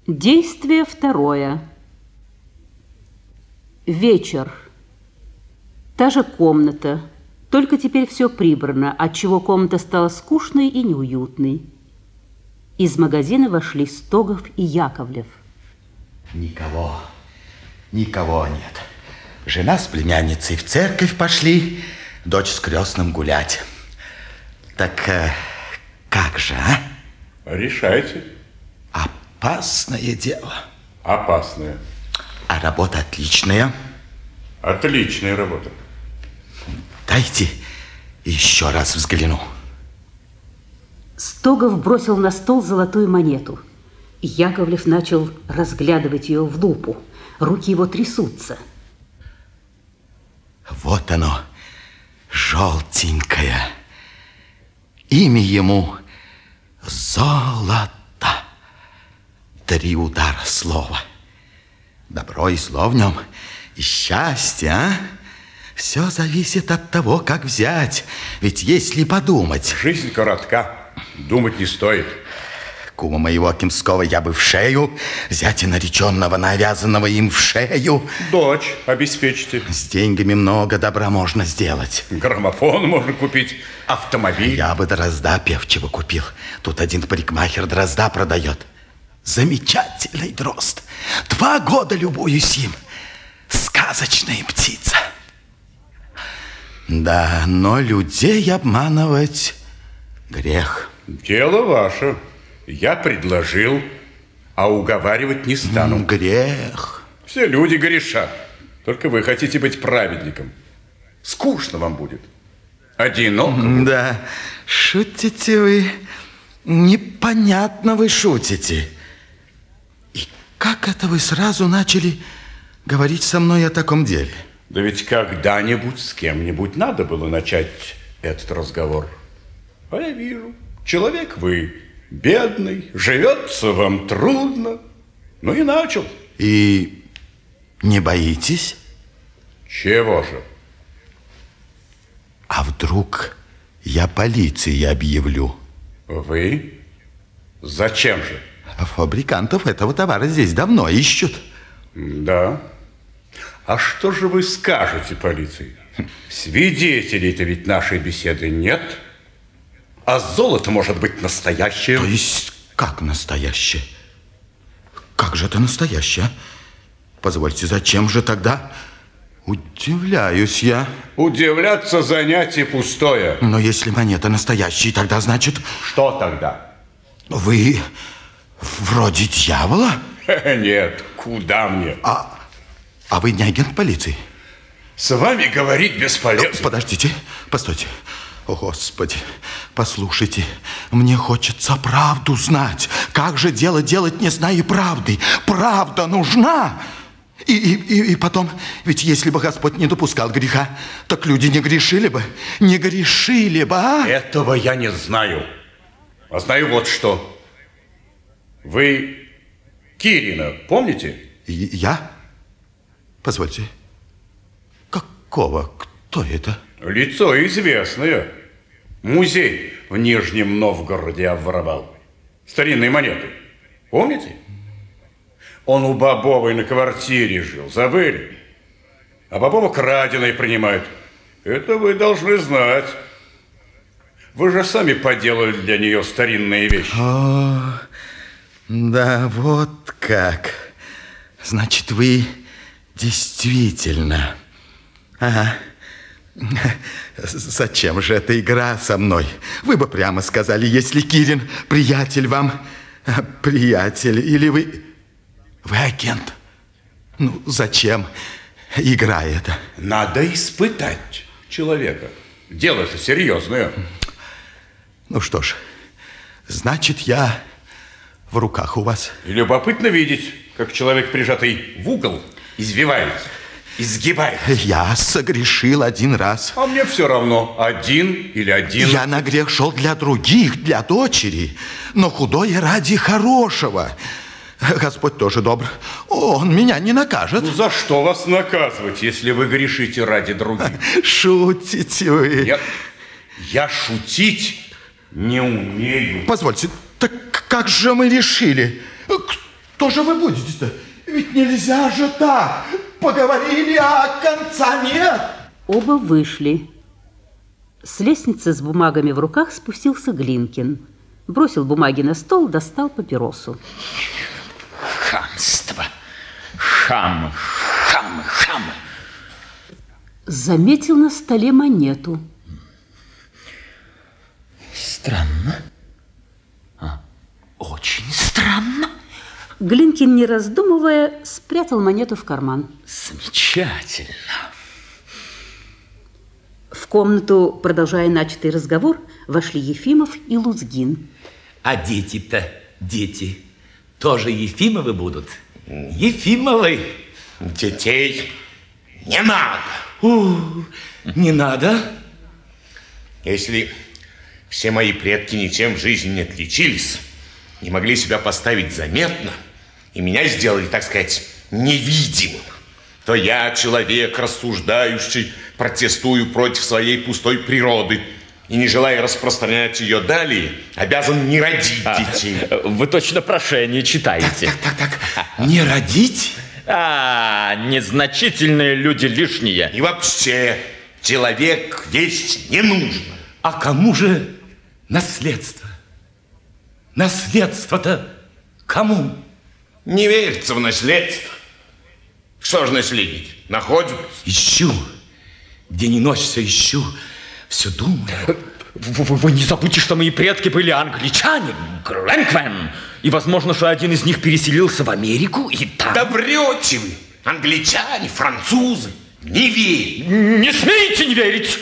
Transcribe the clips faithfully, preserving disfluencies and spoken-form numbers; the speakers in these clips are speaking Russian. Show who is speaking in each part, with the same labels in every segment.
Speaker 1: Действие второе. Вечер. Та же комната, только теперь все прибрано, отчего комната стала скучной и неуютной. Из магазина вошли Стогов и Яковлев.
Speaker 2: Никого, никого нет. Жена с племянницей в церковь пошли, дочь с крестным гулять. Так э, как же, а?
Speaker 3: Решайте.
Speaker 2: Опасное дело.
Speaker 3: Опасное.
Speaker 2: А работа отличная.
Speaker 3: Отличная работа.
Speaker 2: Дайте еще раз взгляну.
Speaker 1: Стогов бросил на стол золотую монету. Яковлев начал разглядывать ее в лупу. Руки его трясутся.
Speaker 2: Вот оно, желтенькое. Имя ему Золото. Три удара слова. Добро и зло в нем, и счастье, а? Все зависит от того, как взять. Ведь если подумать...
Speaker 3: Жизнь коротка, думать не стоит.
Speaker 2: Кума моего Кимского я бы в шею, зятя нареченного, навязанного им в шею.
Speaker 3: Дочь обеспечьте.
Speaker 2: С деньгами много добра можно сделать.
Speaker 3: Граммофон можно купить, автомобиль.
Speaker 2: Я бы Дрозда певчего купил. Тут один парикмахер Дрозда продает. Замечательный дрозд. Два года любуюсь им. Сказочная птица. Да, но людей обманывать грех.
Speaker 3: Дело ваше. Я предложил, а уговаривать не стану.
Speaker 2: Грех.
Speaker 3: Все люди грешат. Только вы хотите быть праведником. Скучно вам будет. Одиноко.
Speaker 2: Да, шутите вы. Непонятно вы шутите. И как это вы сразу начали говорить со мной о таком деле?
Speaker 3: Да ведь когда-нибудь с кем-нибудь надо было начать этот разговор. А я вижу, человек вы бедный, живется вам трудно. Ну и начал.
Speaker 2: И не боитесь?
Speaker 3: Чего же?
Speaker 2: А вдруг я полиции объявлю?
Speaker 3: Вы? Зачем же?
Speaker 2: Фабрикантов этого товара здесь давно ищут.
Speaker 3: Да. А что же вы скажете полиции? Свидетелей-то ведь нашей беседы нет. А золото может быть настоящее.
Speaker 2: То есть как настоящее? Как же это настоящее? Позвольте, зачем же тогда? Удивляюсь я.
Speaker 3: Удивляться занятие пустое.
Speaker 2: Но если монета настоящая, тогда значит...
Speaker 3: Что тогда?
Speaker 2: Вы вроде дьявола?
Speaker 3: Нет, куда мне?
Speaker 2: А, а вы не агент полиции?
Speaker 3: С вами говорить бесполезно.
Speaker 2: Подождите, постойте. О, Господи, послушайте, мне хочется правду знать. Как же дело делать, не зная правды? Правда нужна. И, и, и потом, ведь если бы Господь не допускал греха, так люди не грешили бы, не грешили бы, а?
Speaker 3: Этого я не знаю. А знаю вот что. Вы Кирина помните?
Speaker 2: И, я? Позвольте. Какого? Кто это?
Speaker 3: Лицо известное. Музей в Нижнем Новгороде обворовал. Старинные монеты. Помните? Он у Бобовой на квартире жил. Забыли? А Бобова краденой принимают. Это вы должны знать. Вы же сами поделали для нее старинные вещи.
Speaker 2: О, да, вот как. Значит, вы действительно... Ага. Зачем же эта игра со мной? Вы бы прямо сказали, если Кирин приятель вам, приятель, или вы... Вы агент. Ну, зачем игра эта?
Speaker 3: Надо испытать человека. Дело-то серьезное.
Speaker 2: Ну что ж, значит, я в руках у вас.
Speaker 3: И любопытно видеть, как человек, прижатый в угол, извивается, изгибается.
Speaker 2: Я согрешил один раз.
Speaker 3: А мне все равно, один или один.
Speaker 2: Я на грех шел для других, для дочери, но худое ради хорошего. Господь тоже добр. Он меня не накажет.
Speaker 3: Ну, за что вас наказывать, если вы грешите ради других?
Speaker 2: Шутите вы.
Speaker 3: Я, я шутить не умею.
Speaker 2: Позвольте, так как же мы решили? что же вы будете-то? Ведь нельзя же так. Поговорили, а конца нет.
Speaker 1: Оба вышли. С лестницы с бумагами в руках спустился Глинкин. Бросил бумаги на стол, достал папиросу.
Speaker 4: Хамство. Хам, хам, хам.
Speaker 1: Заметил на столе монету.
Speaker 4: Странно. А, очень странно.
Speaker 1: Глинкин, не раздумывая, спрятал монету в карман.
Speaker 4: Замечательно.
Speaker 1: В комнату, продолжая начатый разговор, вошли Ефимов и Лузгин.
Speaker 5: А дети-то, дети, тоже Ефимовы будут? Ефимовы?
Speaker 6: Детей не надо.
Speaker 5: У, не надо?
Speaker 6: Если все мои предки ничем в жизни не отличились, не могли себя поставить заметно, и меня сделали, так сказать, невидимым, то я, человек рассуждающий, протестую против своей пустой природы и, не желая распространять ее далее, обязан не родить
Speaker 4: а,
Speaker 6: детей.
Speaker 4: Вы точно прошение читаете.
Speaker 5: Так, так, так, так. Не родить?
Speaker 4: А, незначительные люди лишние.
Speaker 6: И вообще, человек вещь не нужно.
Speaker 5: А кому же наследство? Наследство-то кому?
Speaker 6: Не верится в наследство. Что же наследники? Находят?
Speaker 5: Ищу. День и ночь все ищу. Все думаю.
Speaker 4: Вы, вы, вы не забудьте, что мои предки были англичане, Гленквен. И возможно, что один из них переселился в Америку и там...
Speaker 6: Да врете вы! Англичане, французы. Не верь.
Speaker 4: Не смейте не верить!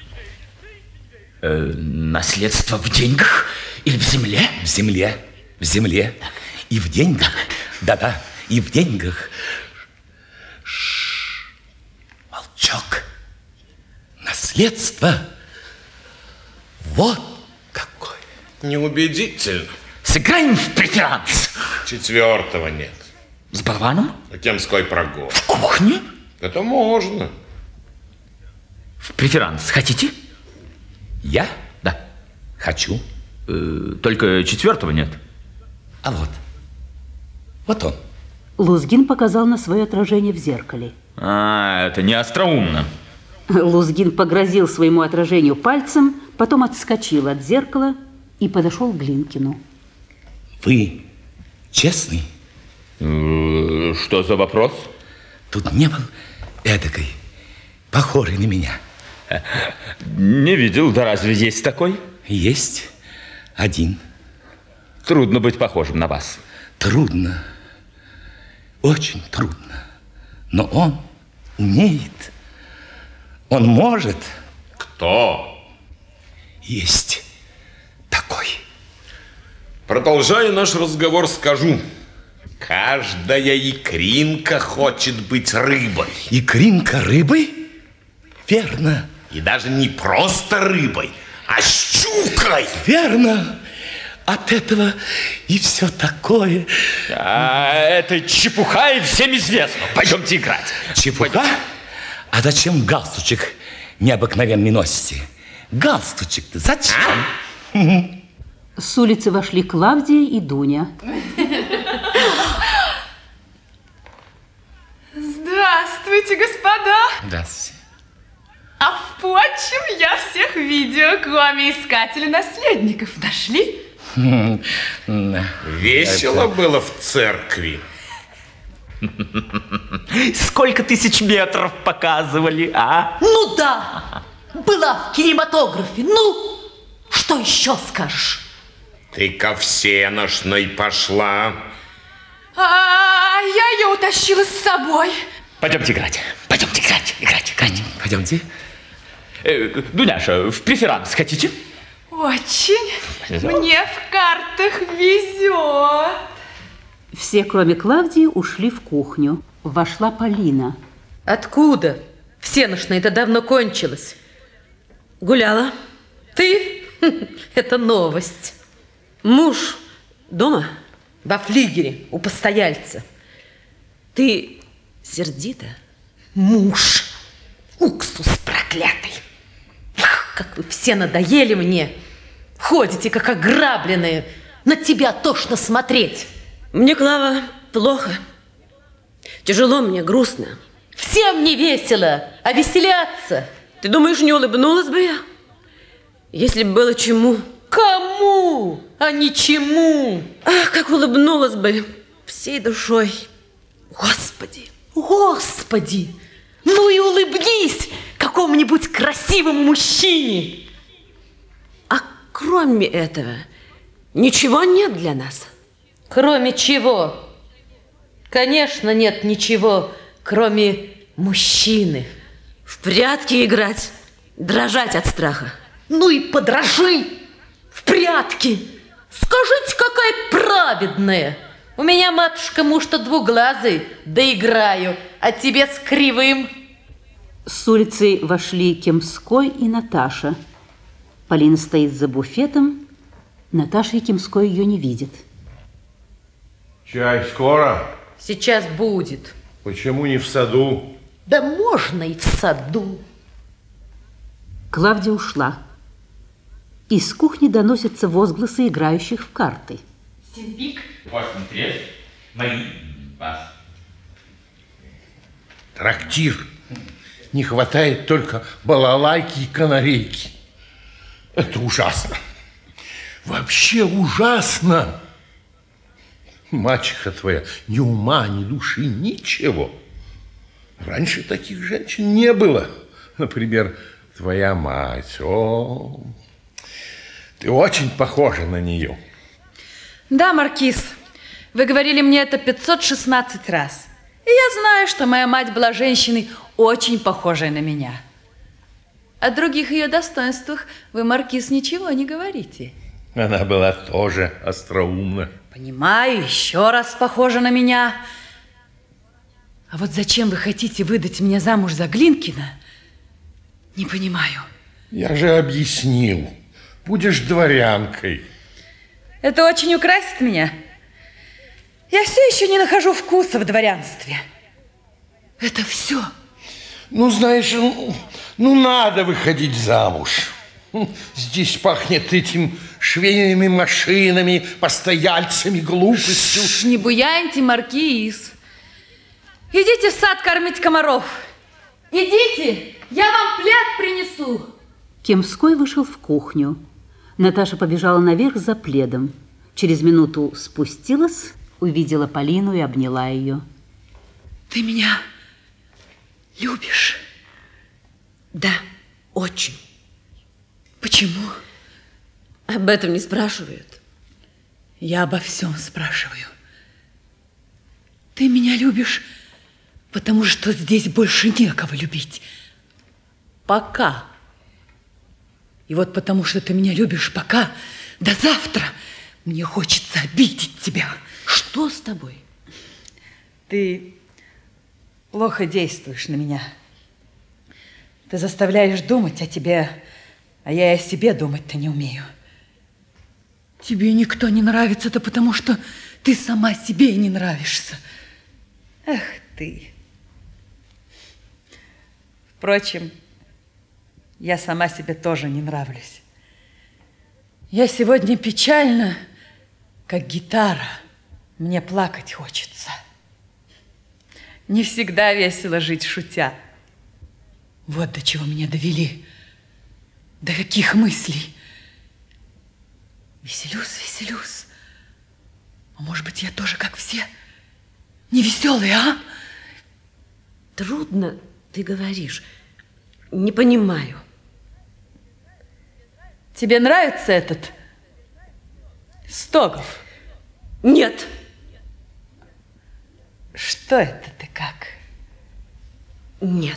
Speaker 4: Э, наследство в деньгах или в земле?
Speaker 5: В земле. В земле. И в деньгах. Да-да, и в деньгах. Ш-ш-ш. Молчок. Наследство. Вот какое.
Speaker 6: Неубедительно.
Speaker 4: Сыграем в преферанс.
Speaker 6: Четвертого нет.
Speaker 4: С болваном?
Speaker 6: Кемской прогон.
Speaker 4: В кухне?
Speaker 6: Это можно.
Speaker 4: В преферанс хотите?
Speaker 5: Я?
Speaker 4: Да.
Speaker 5: Хочу.
Speaker 4: Э, только четвертого нет.
Speaker 5: А вот. Вот он.
Speaker 1: Лузгин показал на свое отражение в зеркале.
Speaker 4: А, это не остроумно.
Speaker 1: Лузгин погрозил своему отражению пальцем, потом отскочил от зеркала и подошел к Глинкину.
Speaker 5: Вы честный?
Speaker 4: Э, что за вопрос?
Speaker 5: Тут не был эдакой, похожий на меня.
Speaker 4: Не видел, да разве есть такой?
Speaker 5: Есть один.
Speaker 4: Трудно быть похожим на вас.
Speaker 5: Трудно. Очень трудно. Но он умеет. Он может.
Speaker 6: Кто?
Speaker 5: Есть такой.
Speaker 6: Продолжая наш разговор, скажу. Каждая икринка хочет быть рыбой.
Speaker 5: Икринка рыбы? Верно.
Speaker 6: И даже не просто рыбой, а щукой.
Speaker 5: Верно. От этого и все такое.
Speaker 4: А, это чепуха, и всем известно. Пойдемте играть.
Speaker 5: Чепуха? А зачем галстучек необыкновенный носите? Галстучек-то зачем? А?
Speaker 1: С улицы вошли Клавдия и Дуня.
Speaker 7: Здравствуйте, господа.
Speaker 5: Здравствуйте.
Speaker 7: А впрочем, я всех видео, кроме искателя наследников, нашли?
Speaker 6: Весело было в церкви.
Speaker 4: Сколько тысяч метров показывали, а?
Speaker 8: Ну да, была в кинематографе. Ну, что еще скажешь?
Speaker 6: Ты ко всеношной пошла.
Speaker 7: А я ее утащила с собой.
Speaker 4: Пойдемте играть. Пойдемте играть, играть, играть.
Speaker 5: Пойдемте.
Speaker 4: Э, Дуняша, в преферанс хотите?
Speaker 7: Очень. Мне в картах везет.
Speaker 1: Все, кроме Клавдии, ушли в кухню. Вошла Полина.
Speaker 8: Откуда? Всеношная, это давно кончилось. Гуляла. Ты? Это новость. Муж дома? Во флигере, у постояльца. Ты сердита? Муж. Уксус проклятый. Ах, как вы все надоели мне. Ходите, как ограбленные. На тебя тошно смотреть.
Speaker 9: Мне, Клава, Плохо. Тяжело мне, грустно.
Speaker 8: Всем не весело, а веселяться.
Speaker 9: Ты думаешь, не улыбнулась бы я? Если бы было чему.
Speaker 8: Кому? А ничему.
Speaker 9: Ах, как улыбнулась бы всей душой. Господи.
Speaker 8: Господи. Ну и улыбнись какому-нибудь красивому мужчине.
Speaker 9: А кроме этого, ничего нет для нас?
Speaker 8: Кроме чего? Конечно, нет ничего, кроме мужчины.
Speaker 9: В прятки играть, дрожать от страха.
Speaker 8: Ну и подражи в прятки. Скажите, какая праведная. У меня, матушка, муж-то двуглазый, да играю, а тебе с кривым.
Speaker 1: С улицы вошли Кемской и Наташа. Полина стоит за буфетом. Наташа и Кемской ее не видят.
Speaker 10: Чай скоро?
Speaker 8: Сейчас будет.
Speaker 10: Почему не в саду?
Speaker 8: Да можно и в саду.
Speaker 1: Клавдия ушла. Из кухни доносятся возгласы играющих в карты.
Speaker 5: Синпик. Посмотреть мои вас.
Speaker 10: Трактир. Не хватает только балалайки и канарейки. Это ужасно. Вообще ужасно. Мачеха твоя ни ума, ни души, ничего. Раньше таких женщин не было. Например, твоя мать. О, ты очень похожа на нее.
Speaker 7: Да, Маркиз, вы говорили мне это пятьсот шестнадцать раз. И я знаю, что моя мать была женщиной, очень похожей на меня. О других ее достоинствах вы, Маркиз, ничего не говорите.
Speaker 10: Она была тоже остроумна.
Speaker 7: Понимаю, еще раз похожа на меня. А вот зачем вы хотите выдать меня замуж за Глинкина, не понимаю.
Speaker 10: Я же объяснил. Будешь дворянкой.
Speaker 7: Это очень украсит меня. Я все еще не нахожу вкуса в дворянстве. Это все.
Speaker 10: Ну, знаешь, ну, ну надо выходить замуж. Здесь пахнет этим швейными машинами, постояльцами, глупостью.
Speaker 7: Ш, не буяньте, Маркиз. Идите в сад кормить комаров. Идите, я вам пляд принесу.
Speaker 1: Кемской вышел в кухню. Наташа побежала наверх за пледом. Через минуту спустилась, увидела Полину и обняла ее.
Speaker 7: Ты меня любишь?
Speaker 9: Да, очень.
Speaker 7: Почему?
Speaker 9: Об этом не спрашивают.
Speaker 7: Я обо всем спрашиваю. Ты меня любишь, потому что здесь больше некого любить. Пока. И вот потому что ты меня любишь пока, до завтра мне хочется обидеть тебя.
Speaker 8: Что с тобой?
Speaker 7: Ты плохо действуешь на меня. Ты заставляешь думать о тебе, а я и о себе думать-то не умею. Тебе никто не нравится, да потому что ты сама себе и не нравишься. Эх ты. Впрочем, я сама себе тоже не нравлюсь. Я сегодня печальна, как гитара. Мне плакать хочется. Не всегда весело жить шутя. Вот до чего меня довели. До каких мыслей. Веселюсь, веселюсь. А может быть, я тоже, как все, невеселая, а?
Speaker 9: Трудно, ты говоришь. Не понимаю.
Speaker 7: Тебе нравится этот Стогов?
Speaker 9: Нет.
Speaker 7: Что это ты как?
Speaker 9: Нет.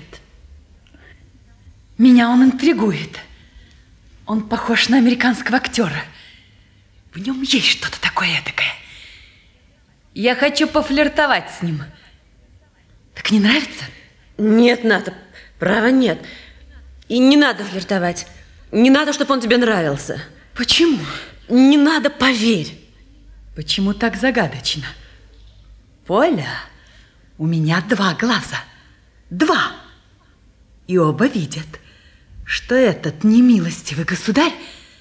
Speaker 7: Меня он интригует. Он похож на американского актера. В нем есть что-то такое эдакое. Я хочу пофлиртовать с ним. Так не нравится?
Speaker 9: Нет, Ната, права нет. И не надо флиртовать. Не надо, чтобы он тебе нравился.
Speaker 7: Почему?
Speaker 9: Не надо, поверь.
Speaker 7: Почему так загадочно? Поля, у меня два глаза. Два. И оба видят, что этот немилостивый государь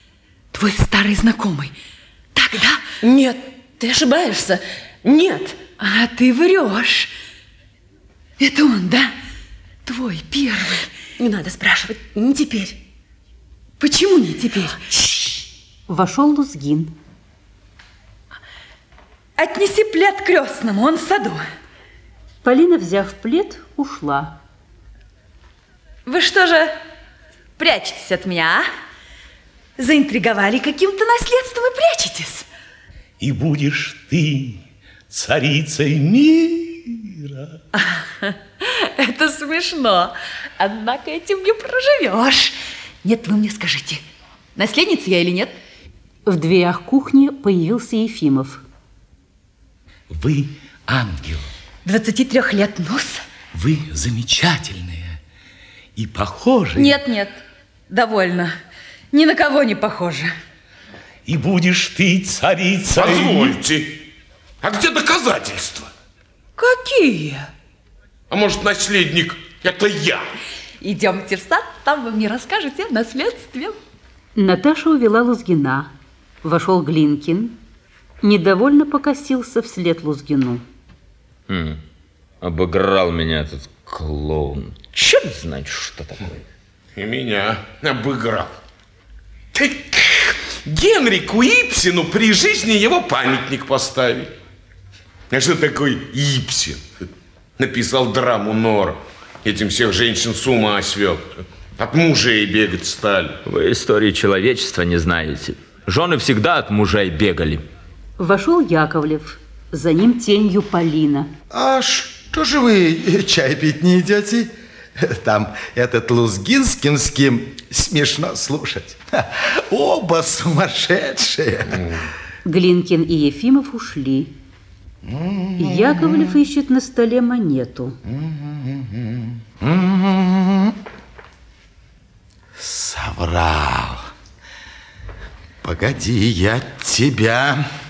Speaker 7: твой старый знакомый. Тогда...
Speaker 9: Нет, ты ошибаешься. Нет.
Speaker 7: А ты врешь. Это он, да? Твой первый.
Speaker 9: Не надо спрашивать, не теперь.
Speaker 7: Почему не теперь?
Speaker 1: Вошел Лузгин.
Speaker 7: Отнеси плед крестному, он в саду.
Speaker 1: Полина, взяв плед, ушла.
Speaker 7: Вы что же прячетесь от меня, а? Заинтриговали каким-то наследством и прячетесь.
Speaker 5: И будешь ты царицей мира.
Speaker 7: Это смешно. Однако этим не проживешь. Нет, вы мне скажите, наследница я или нет?
Speaker 1: В дверях кухни появился Ефимов.
Speaker 5: Вы ангел.
Speaker 7: двадцати трёх лет, ну-с.
Speaker 5: Вы замечательные и похожи.
Speaker 7: Нет, нет, довольно. Ни на кого не похоже.
Speaker 5: И будешь ты царицей.
Speaker 6: Позвольте, а где доказательства?
Speaker 7: Какие?
Speaker 6: А может, наследник это я?
Speaker 7: Идемте в сад, там вы мне расскажете о наследстве.
Speaker 1: Наташа увела Лузгина. Вошел Глинкин. Недовольно покосился вслед Лузгину.
Speaker 4: Хм, обыграл меня этот клоун. Черт знает, что такое.
Speaker 6: И меня обыграл. Ты Генрику Ипсену при жизни его памятник поставить. А что такое Ипсен? Написал драму Нора. Этим всех женщин с ума свел. От мужей бегать стали.
Speaker 4: Вы истории человечества не знаете. Жены всегда от мужей бегали.
Speaker 1: Вошел Яковлев. За ним тенью Полина.
Speaker 2: А что же вы чай пить не идете? Там этот Лузгин с Кинским смешно слушать. Оба сумасшедшие.
Speaker 1: Глинкин и Ефимов ушли. Яковлев ищет на столе монету.
Speaker 2: Соврал. Погоди, я тебя...